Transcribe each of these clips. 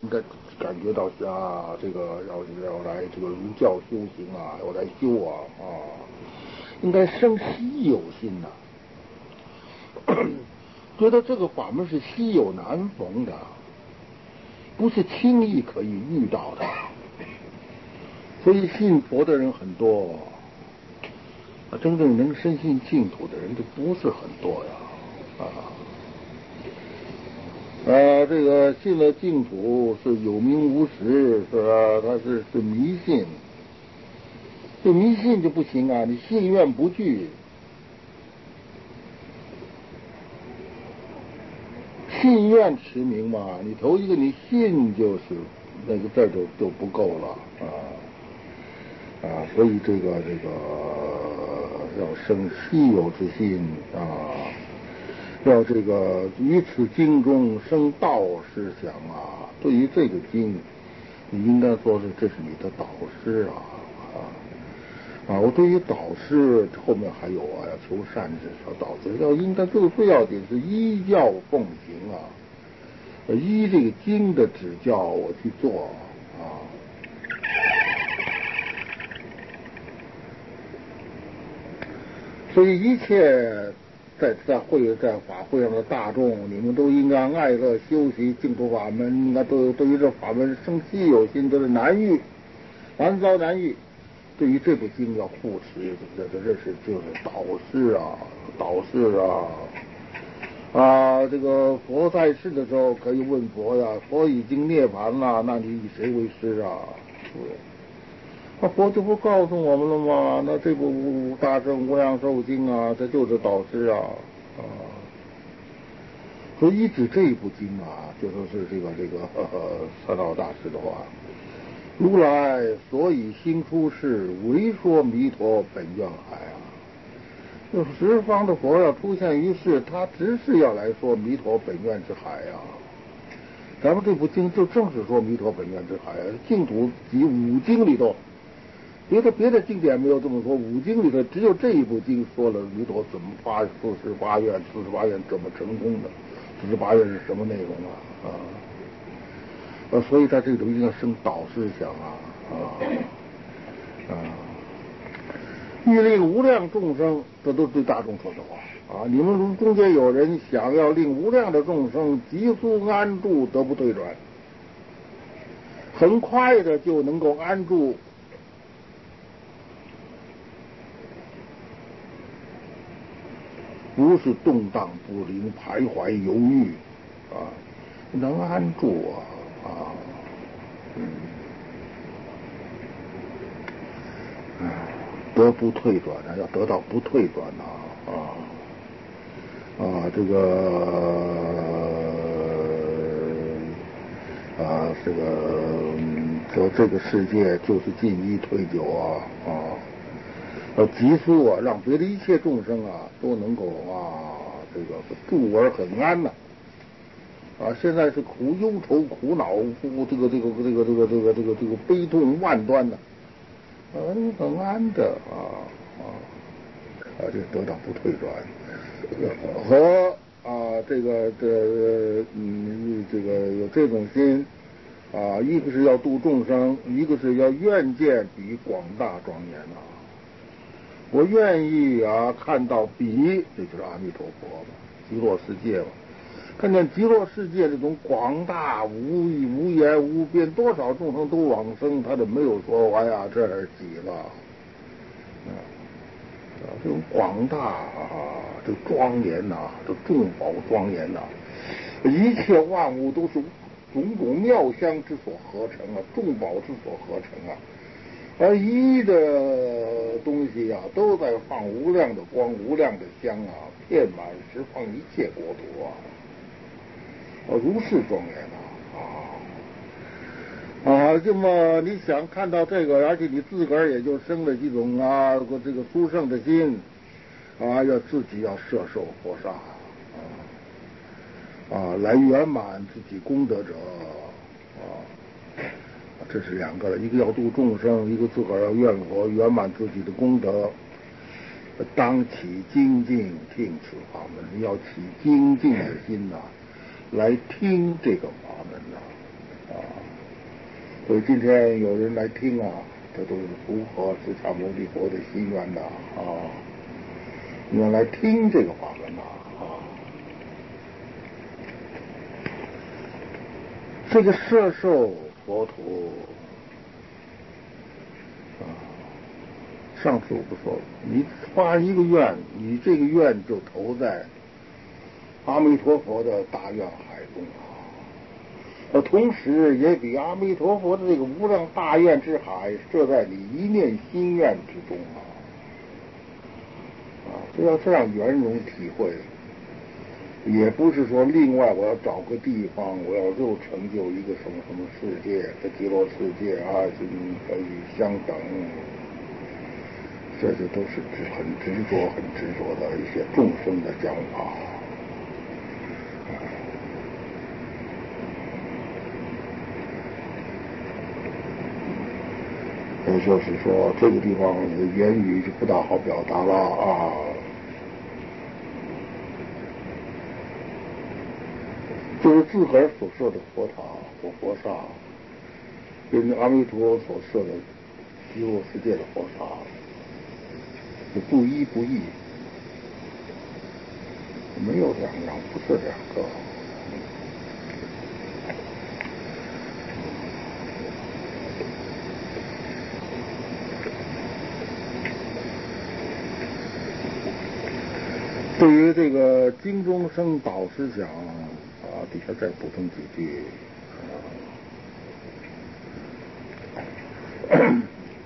应该感觉到啊，这个要来这个儒教修行啊，要来修啊，应该生稀有心呐、觉得这个法门是稀有难逢的，不是轻易可以遇到的，所以信佛的人很多，真正能深信净土的人就不是很多呀，这个信了净土是有名无实，是吧？他是迷信，这迷信就不行啊！你信愿不惧，信愿持名嘛。你头一个你信就是那个字儿就不够了所以这个要生稀有之心要这个于此经中生道思想啊。对于这个经，你应该说是这是你的导师我对于导师后面还有要求善知识导师应该最要紧是依教奉行依这个经的指教我去做所以一切在法会上的大众，你们都应该爱乐修习净土法门，应该都对于这法门生稀有心，都是难遭难遇。对于这部经要护持，这是就是导师这个佛在世的时候可以问佛呀，佛已经涅槃了，那你以谁为师啊？那佛就不告诉我们了吗？那这部《大乘无量寿经》这就是导师所以依止这一部经就说是这个三道大师的话，如来所以兴出世，为说弥陀本愿海就十方的佛要出现于世，他只是要来说弥陀本愿之海咱们这部经就正是说弥陀本愿之海净土集五经里头，别的经典没有这么说，五经里头只有这一部经说了弥陀怎么发48愿怎么成功的，48愿是什么内容所以在这里头应该生导思想欲令无量众生，这都对大众说的话你们中间有人想要令无量的众生急速安住，得不退转，很快的就能够安住，不是动荡不灵、徘徊犹豫能安住得不退转要得到不退转这个这个世界就是进一退九要急速让别的一切众生都能够这个住而很安现在是忧愁苦恼这个悲痛万端很安的就得到不退转和这个有这种心一个是要度众生，一个是要愿见比广大庄严我愿意看到比，这就是阿弥陀佛嘛，极乐世界嘛，看见极乐世界这种广大无言无边，多少众生都往生，他就没有说这儿挤了这种广大这庄严这众宝庄严一切万物都是种种妙香之所合成众宝之所合成而一的东西都在放无量的光、无量的香遍满十方一切国土如是庄严这么你想看到这个，而且你自个儿也就生了这种这个殊胜的心要自己要摄受佛刹来圆满自己功德者这是两个了，一个要度众生，一个自个儿要愿佛圆满自己的功德。当起精进听此法门，要起精进的心来听这个法门所以今天有人来听啊，这都是符合释迦牟尼佛的心愿的啊。你要来听这个法门呐啊。这个摄受佛土啊，上次我不说了，你发一个愿，你这个愿就投在阿弥陀佛的大愿海中啊。同时也比阿弥陀佛的这个无量大愿之海设在你一念心愿之中啊，这要这样圆融体会，也不是说另外我要找个地方，我要又成就一个什么什么世界，这极乐世界啊，可以相等，这就都是很执着的一些众生的讲法。也就是说，这个地方言语就不大好表达了啊。就是自个儿所设的佛塔或佛刹，跟阿弥陀所设的极乐世界的佛刹，是不一不异，没有两样，不是两个。对于这个经中生导师讲啊，底下再补充几句啊。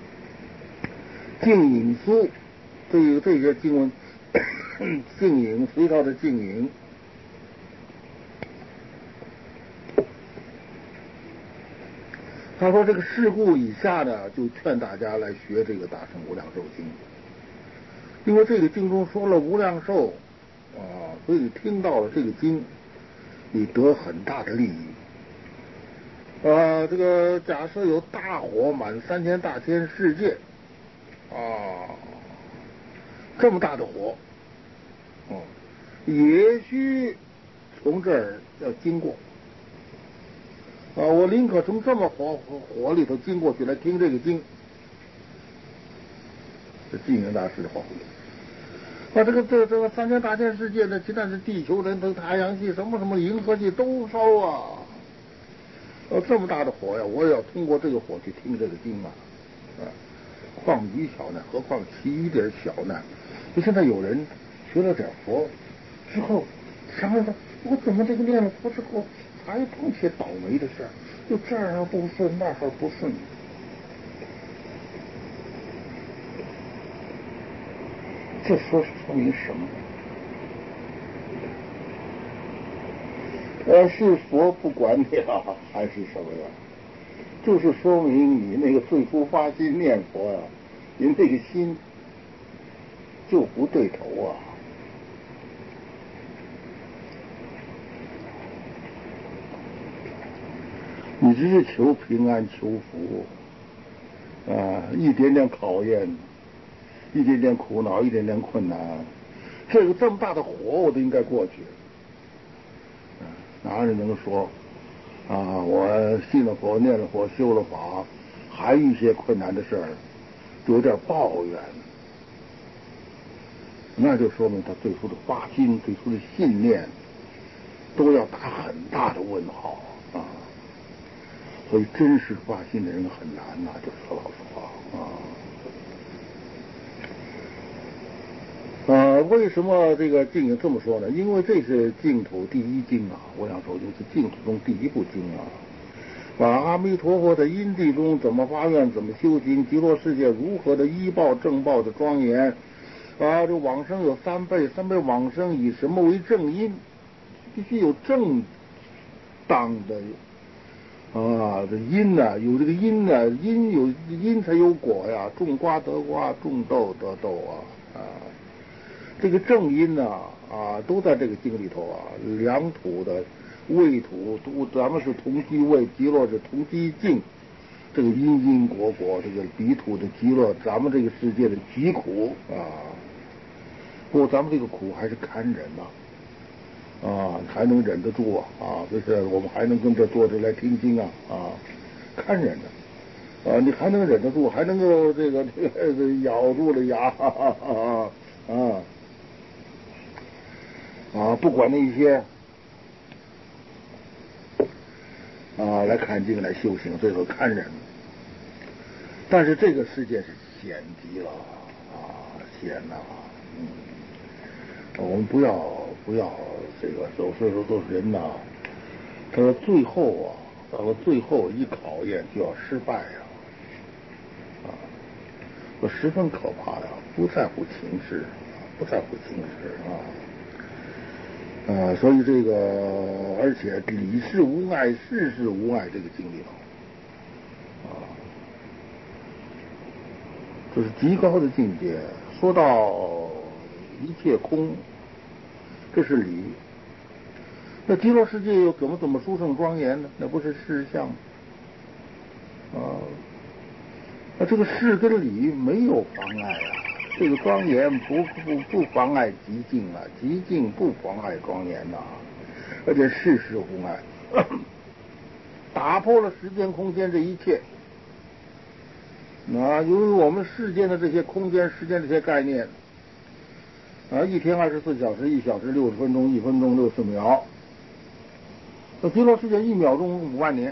净影书，这些经文，净影隋朝的净影，他说这个事故以下呢，就劝大家来学这个大乘无量寿经，因为这个经中说了无量寿啊，所以你听到了这个经，你得很大的利益啊。这个假设有大火满3000大千世界啊，这么大的火，也需从这儿要经过啊，我宁可从这么火里头经过去来听这个经，这净影大师的话。那这个3000大千世界呢，其他是地球人、太阳系、什么什么银河系都烧啊，这么大的火呀，我也要通过这个火去听这个经啊，况于小难，何况其余点小难。就现在有人学了点佛之后，想想我怎么这个念了佛之后还碰些倒霉的事儿，就这儿不顺那儿不顺。这说明什么？是佛不管你啊，还是什么呀？就是说明你那个最初发心念佛呀，你那个心就不对头啊。你只是求平安、求福啊，一点点考验，一点点苦恼，一点点困难，这么大的火我都应该过去。哪有人能说啊，我信了佛、念了佛、修了法，还有一些困难的事儿，就有点抱怨，那就说明他最初的发心、最初的信念都要打很大的问号啊。所以真实发心的人很难呐，就说老实话啊。为什么这个净影这么说呢？因为这是净土第一经啊，无量寿经是净土中第一部经啊。把阿弥陀佛的因地中怎么发愿，怎么修行，极乐世界如何的依报正报的庄严啊！这往生有3辈，往生以什么为正因？必须有正当的啊，这因呢，有这个因呢，因才有果呀，种瓜得瓜，种豆得豆啊。这个正因呢都在这个经里头啊。良土的味土，咱们是同居味，极乐是同居境。这个因果，这个彼土的极乐，咱们这个世界的极苦啊。不过咱们这个苦还是堪忍呐，还能忍得住啊。这是我们还能跟这坐着来听经啊。 堪忍的啊，你还能忍得住，还能够这个咬住了牙不管那些来看经来修行，这个堪忍。但是这个世界是险极了险呐！我们不要这个，有时候都是人呐，他说最后到了最后一考验就要失败这十分可怕呀！不在乎情势，不在乎情势所以这个，而且理事无碍，事事无碍，这个经历这是极高的境界。说到一切空，这是理。那极乐世界又怎么殊胜庄严呢？那不是事相吗？那这个事跟理没有妨碍这个庄严不妨碍极静极静不妨碍庄严而且事事无碍，打破了时间空间这一切。由于我们世间的这些空间、时间这些概念一天24小时，1小时60分钟，1分钟60秒，那极乐世界1秒钟5万年，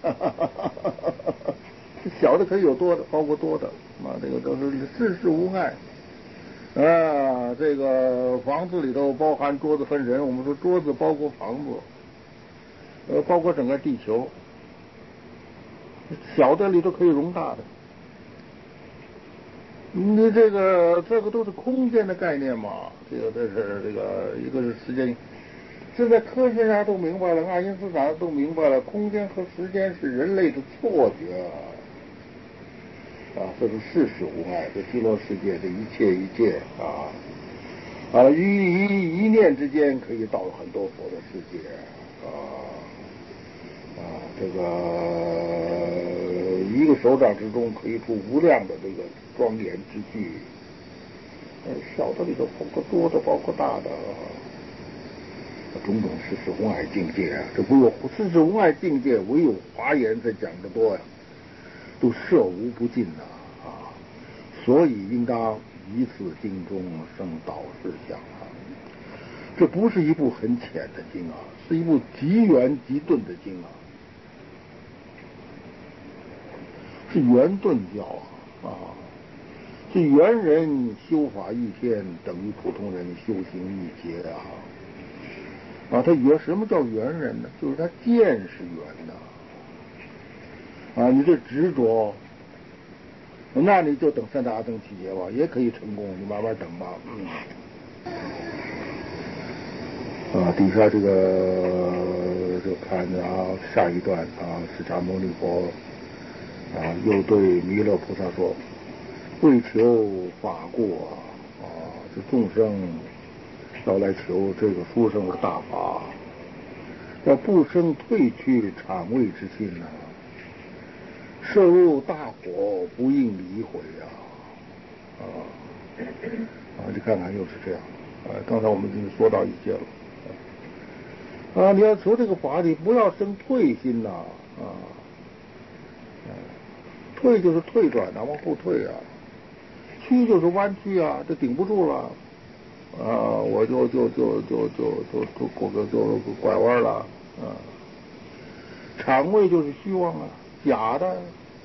小的可以有多的，包括多的这个都是事事无碍这个房子里头包含桌子分人，我们说桌子包括房子，包括整个地球，小的里头可以容大的。你这个都是空间的概念嘛？这是一个是时间。现在科学家都明白了，爱因斯坦都明白了，空间和时间是人类的错觉这是事事无碍。这极乐世界的一切一念之间可以到很多佛的世界这个一个手掌之中可以出无量的这个庄严之具，小的里头包括多的，包括大的，种种事事无碍境界这不有事事无碍境界，唯有华严在讲得多都摄无不尽所以应当以此经中生导师想这不是一部很浅的经是一部极圆极顿的经是圆顿教是圆人修法1天等于普通人修行1劫他圆什么叫圆人呢？就是他见是圆的你这执着，那你就等3大阿僧祇劫吧，也可以成功，你慢慢等吧。底下这个就看着下一段释迦牟尼佛又对弥勒菩萨说：为求法过这众生要来求这个殊胜的大法，要不生退去谄畏之心摄入大火不应离毁你看看又是这样刚才我们已经说到一些了你要求这个法，你不要生退心退就是退转往后退曲就是弯曲这顶不住了我就拐弯了谄畏就是虚妄假的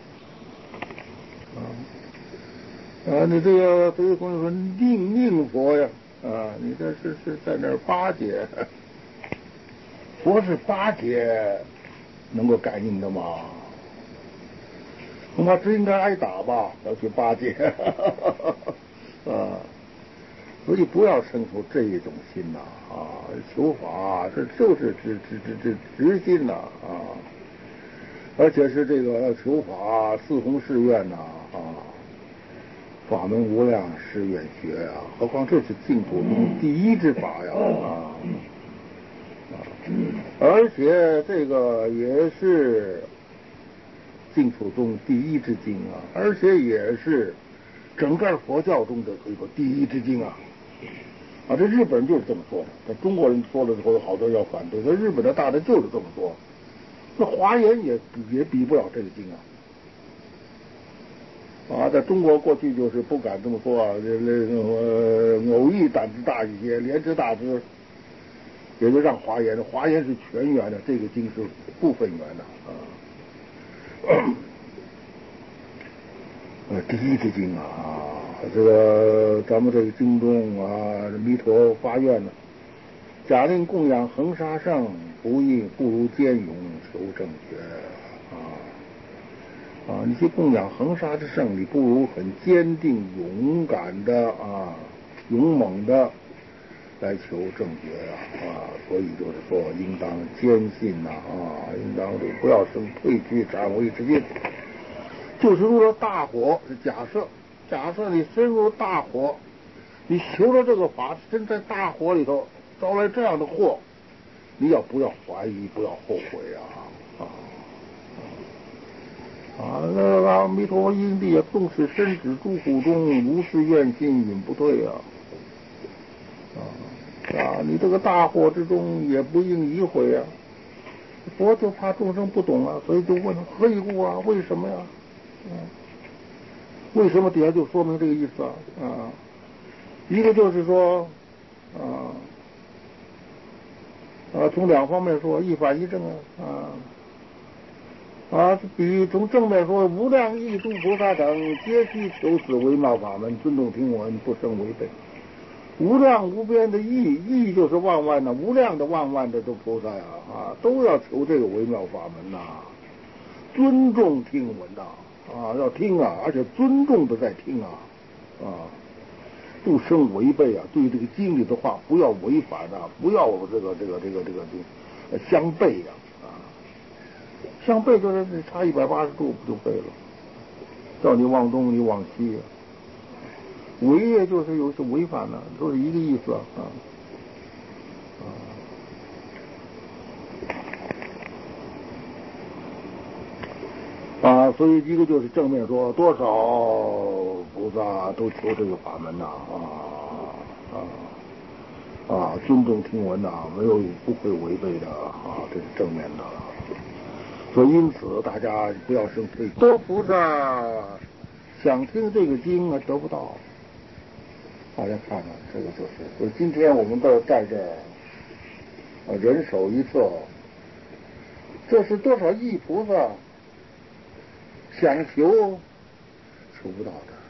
你这个所以公说宁佛你这是在那儿巴结佛是巴结能够改命的吗？恐怕只应该挨打吧，要去巴结所以不要生出这一种心求法这就是直心而且是这个要求法四弘誓愿法门无量誓愿学何况这是净土中第一之法而且这个也是净土中第一之经而且也是整个佛教中的这个第一之经这日本人就是这么说的，中国人说了之后有好多人要反对，这日本的大德就是这么说， 这华严也比不了这个经啊。在中国过去就是不敢这么说啊，偶一胆子大一些，莲池大师也就让华严是全圆的，这个经是部分圆的第一个经这个咱们这个经中弥陀发愿呢，假令供养恒沙圣，不如坚勇求正觉你去供养恒沙之圣，你不如很坚定、勇敢的勇猛的来求正觉所以就是说，应当坚信应当不要生退居谄媚之心。就是入了大火，假设你深入大火，你求了这个法，身在大火里头招来这样的祸，你不要怀疑，不要后悔那阿弥陀佛因地纵使身止诸苦中，如是愿心隐不退你这个大火之中也不应疑悔佛就怕众生不懂所以就问何以故为什么呀？为什么底下就说明这个意思一个就是说从两方面说，一反一正比喻从正面说，无量义诸菩萨等皆须求此微妙法门，尊重听闻，不生违背。无量无边的义就是万万的无量的万万的菩萨都要求这个微妙法门尊重听闻要听而且尊重的在听不生违背对这个经里的话不要违反不要这个相悖相悖就是差180度不就背了，叫你往东你往西违也就是有些违反了，都是一个意思所以一个就是正面说，多少菩萨都求这个法门尊重听闻没有不会违背的这是正面的。所以因此大家不要生退，多菩萨想听这个经得不到。大家看看这个就是今天我们都在这儿人手一册，这是多少亿菩萨想求不到的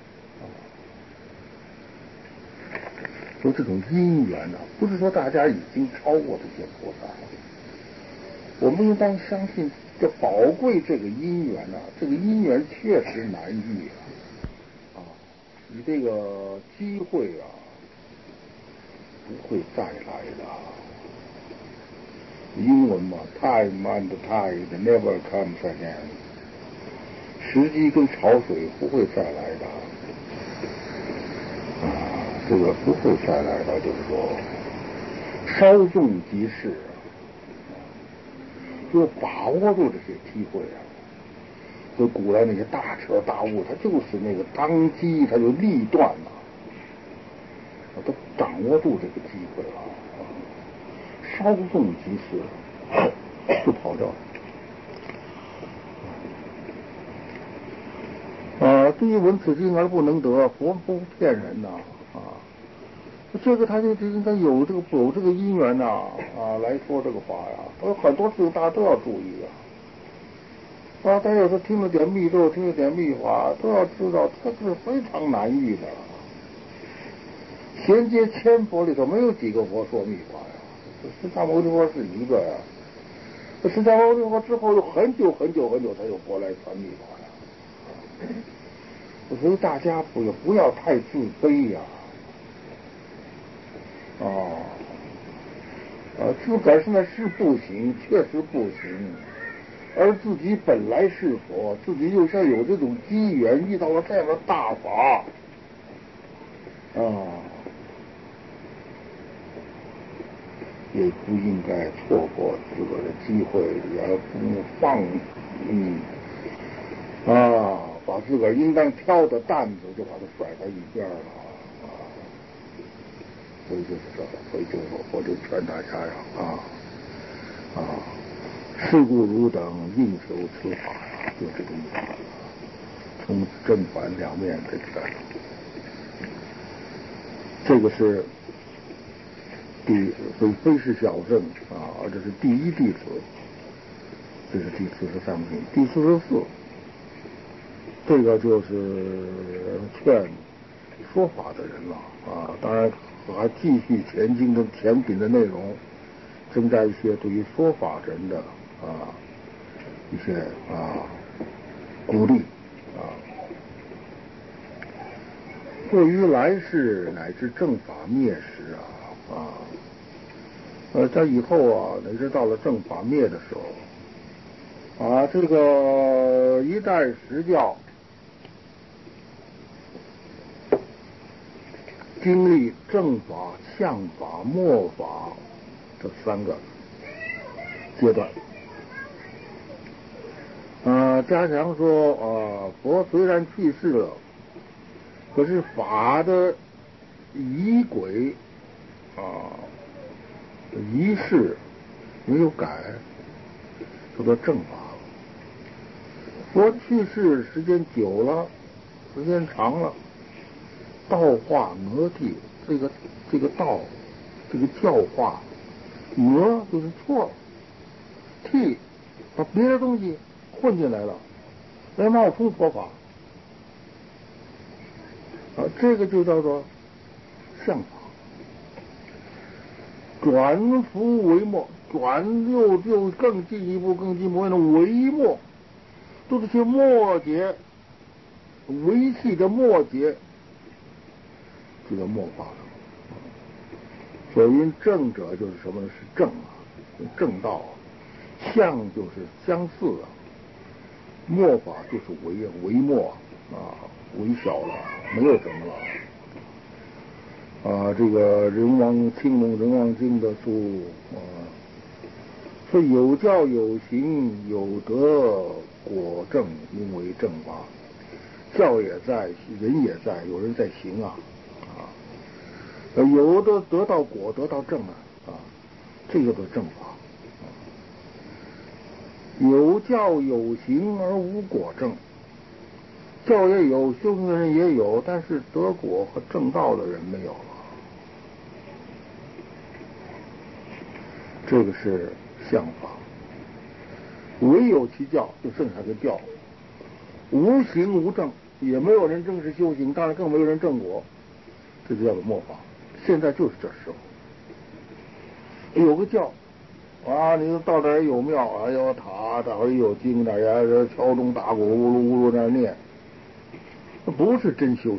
说这种因缘不是说大家已经超过这些菩萨，我们应当相信这宝贵这个因缘这个因缘确实难遇你这个机会不会再来的。英文嘛 ，time and tide never comes again， 时机跟潮水不会再来的这个不会再来的，就是说稍纵即逝就把握住这些机会所以古来那些大彻大悟，他就是那个当机他就立断都掌握住这个机会稍纵即逝就跑掉第一闻此经而不能得，佛不骗人这个他就应该有这个因缘来说这个话有很多事情大家都要注意大家有时候听了点密咒，听了点密法，都要知道这是非常难遇的。衔接千佛里头没有几个佛说密法释迦牟尼佛是一个释迦牟尼佛之后有很久很久很久才有佛来传密法所以大家不要太自卑自个儿现在是不行，确实不行，而自己本来是佛，自己又像有这种机缘遇到了这样的大法也不应该错过这个机会，也不放把自个儿应当挑的担子就把它甩在一边了所以就是这个，所以我就劝大家是故汝等应求此法呀，就这个意思。从正反两面这个，这个是非是小圣啊，这是第一弟子，这是第43品。第44，这个就是劝说法的人了啊。当然还继续前进的前品的内容，增加一些对于说法人的一些鼓励啊。对于来世乃至正法灭时在以后乃至到了正法灭的时候这个一代实教经历正法、相法、末法这3个阶段。嘉祥说佛虽然去世了，可是法的仪轨仪式没有改，叫做正法。佛去世时间久了，时间长了，道化魔替，这个道，这个教化，魔就是错了，替把别的东西混进来了，来冒充佛法这个就叫做相法。转伏为末，转又更进一步为了为末，都是些末节，维系的末节，这个末法了。所谓正者就是什么呢？是正正道相就是相似末法就是为末微小了，没有什么了。这个青龙人王经的书说有教有行有德果正，因为正法，教也在，人也在，有人在行有的得到果，得到正这个是正法。有教有行而无果正，教也有，修行的人也有，但是得果和正道的人没有了。这个是相法。唯有其教，就剩下个教，无行无正，也没有人正式修行，当然更没有人正果，这就叫做末法。现在就是这时候，有个教你到这儿有庙有塔，这会有经，大家敲钟打鼓，呜噜呜噜那念，那不是真修行，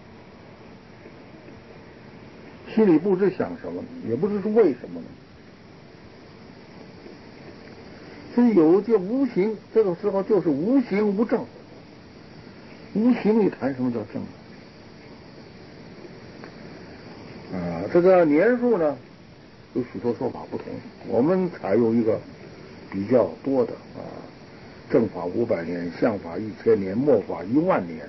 心里不知想什么，也不知是为什么呢。所以有这无形，这个时候就是无形无正。无形你谈什么叫正这个年数呢，有许多说法不同。我们采用一个比较多的正法500年，相法1000年，末法10000年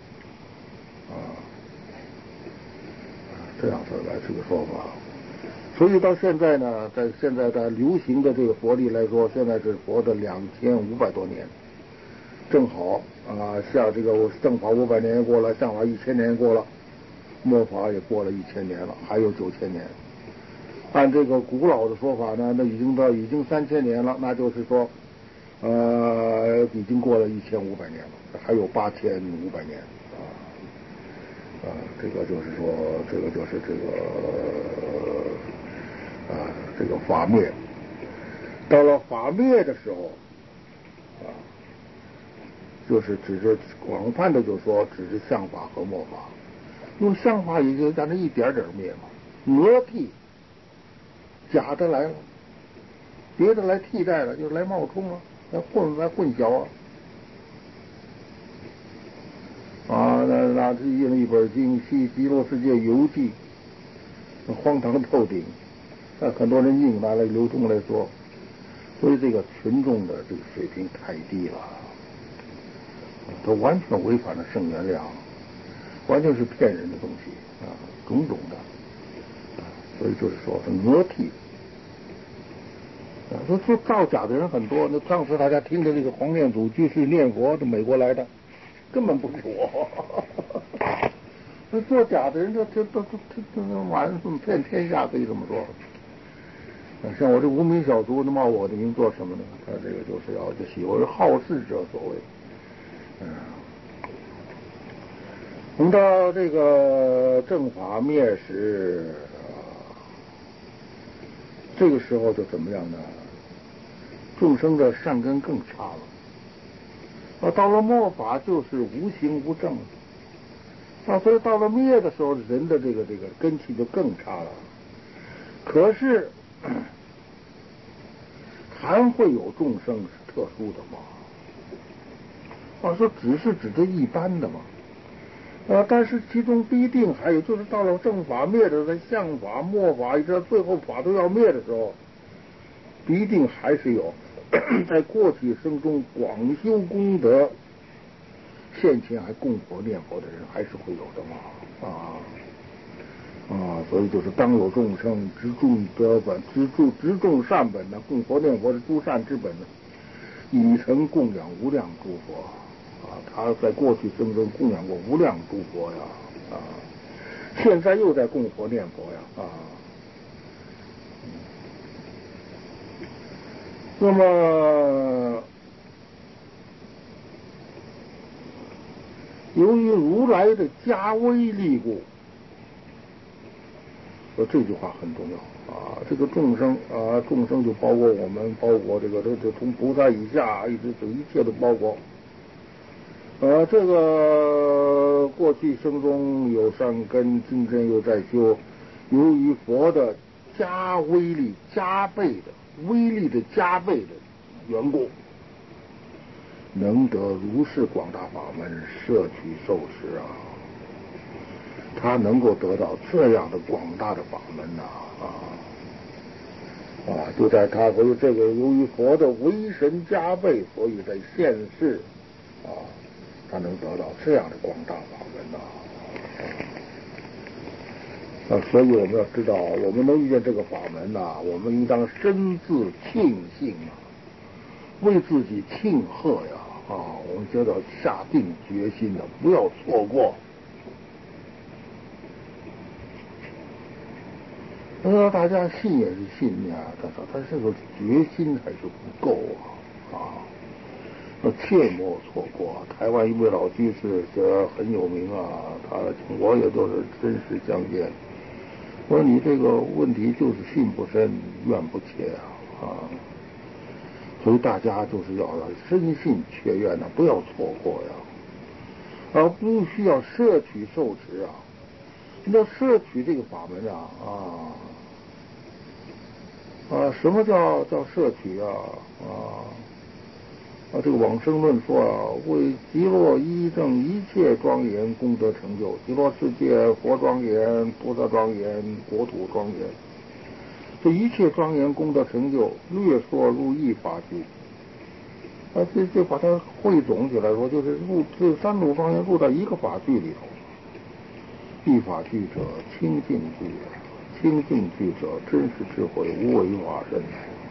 这样子来这个说法。所以到现在呢，在现在的流行的这个佛历来说，现在是佛的2500多年，正好像这个正法500年过了，相法1000年过了，末法也过了1000年了，还有9000年。按这个古老的说法呢，那已经3000年了，那就是说已经过了1500年了，还有8500年这个就是说，这个就是这个法灭。到了法灭的时候就是指着广泛的就说只是相法和末法，用相法也就在那一点点灭嘛，讹替假的来了，别的来替代了，就来冒充了，来混淆那印了一本经《极乐世界游记》，荒唐透顶，很多人硬拿来流通来说，所以这个群众的这个水平太低了，它完全违反了圣原量，完全是骗人的东西种种的所以就是说讹替说造假的人很多。那上次大家听的那个黄念祖居士念佛，是美国来的，根本不是我。那做假的人，这玩骗天下，可以这么说。像我这无名小卒，那冒我的名做什么呢？他这个就是要就喜为好事者所为。我们到这个正法灭时，这个时候就怎么样呢？众生的善根更差了。到了末法就是无行无正。所以到了灭的时候，人的这个根气就更差了。可是还会有众生是特殊的吗？说只是指的一般的嘛。但是其中必定还有，就是到了正法灭的，在相法、末法，一直到最后法都要灭的时候，必定还是有在过去生中广修功德，现前还供佛念佛的人，还是会有的嘛。所以就是当有众生执众德本，执众善本呢，供佛念佛的诸善之本呢，已曾供养无量诸佛。他在过去生中供养过无量诸佛呀，现在又在供佛念佛呀，那么由于如来的加威力故，这句话很重要。这个众生众生就包括我们，包括这从菩萨以下一直一切都包括。这个过去生中有善根，今生又在修，由于佛的加威力加倍的威力的加倍的缘故，能得如是广大法门摄取受持他能够得到这样的广大的法门就在他所以这个由于佛的威神加倍，所以在现世他能得到这样的广大法门所以我们要知道，我们能遇见这个法门我们应当深自庆幸为自己庆贺呀我们就要下定决心不要错过。大家信也是信但是这个决心还是不够切莫错过。台湾一位老居士这很有名我也都是真实相见。我说你这个问题就是信不深，愿不切所以大家就是要深信切愿不要错过必须要摄取受持要摄取这个法门什么叫摄取这个往生论说为极乐依正一切庄严功德成就，极乐世界佛庄严、菩萨庄严、国土庄严，这一切庄严功德成就，略说入一法句这把它汇总起来说，就是这三种庄严入到一个法句里头。一法句者清净句清净句者真实智慧，无为法身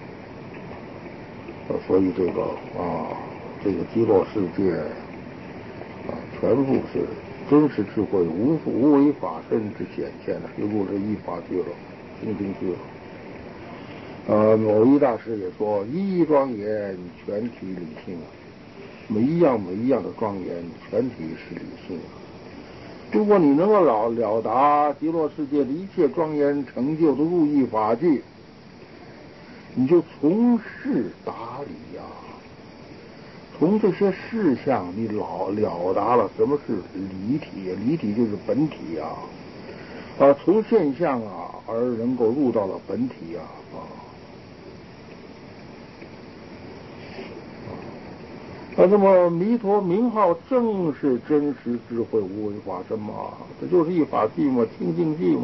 所以这个极乐世界全部是真实智慧无为法身之显现就入这一法句了，清净句了。某一大师也说，一一庄严全体理性每一样的庄严全体是理性如果你能够了达极乐世界的一切庄严成就的入一法句，你就从事达理从这些事项你了达了什么是离体，离体就是本体从现象而能够入到了本体那么弥陀名号正是真实智慧无为法身这就是一法句清净句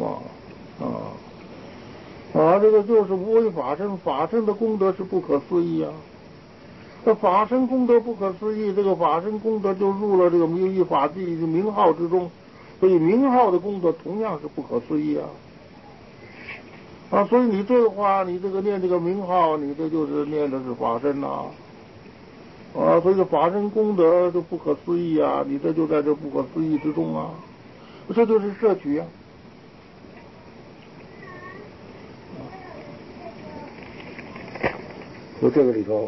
这个就是无为法身，法身的功德是不可思议这法身功德不可思议，这个法身功德就入了这个一法句名号之中，所以名号的功德同样是不可思议啊，所以你这个话，你这个念这个名号，你这就是念的是法身呐。啊，所以这法身功德就不可思议啊！你这就在这不可思议之中啊，这就是摄取啊。就这个里头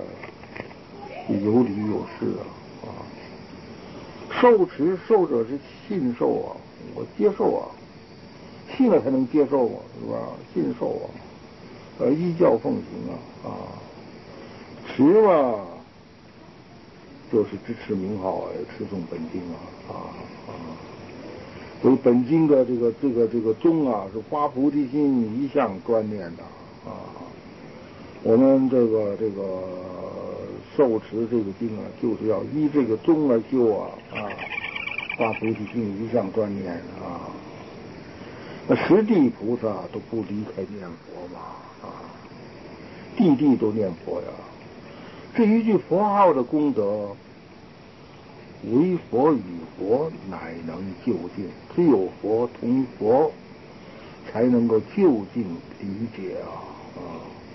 有理有事啊。受持受者是信受啊，我接受啊，信了才能接受啊，是吧？信受啊，依教奉行啊。持嘛，就是支持名号，持诵本经啊。所以本经的这个宗啊，是发菩提心一向专念的啊。我们这个受持这个经啊，就是要依这个宗而修啊，发菩提心一向专念啊。那十地菩萨都不离开念佛嘛地地都念佛呀。这一句佛号的功德，唯佛与佛乃能究竟，只有佛同佛才能够就近理解啊。